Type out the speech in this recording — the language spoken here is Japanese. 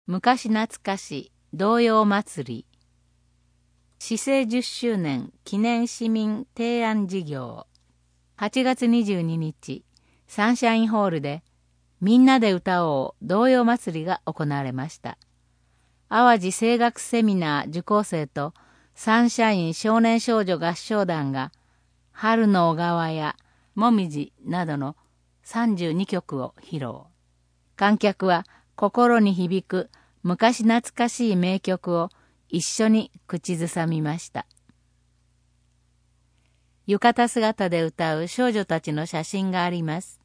昔懐かし童謡祭り。市政10周年記念市民提案事業。8月22日、サンシャインホールでみんなで歌おう童謡祭りが行われました。淡路声楽セミナー受講生とサンシャイン少年少女合唱団が春の小川やもみじなどの32曲を披露。観客は心に響く昔懐かしい名曲を一緒に口ずさみました。浴衣姿で歌う少女たちの写真があります。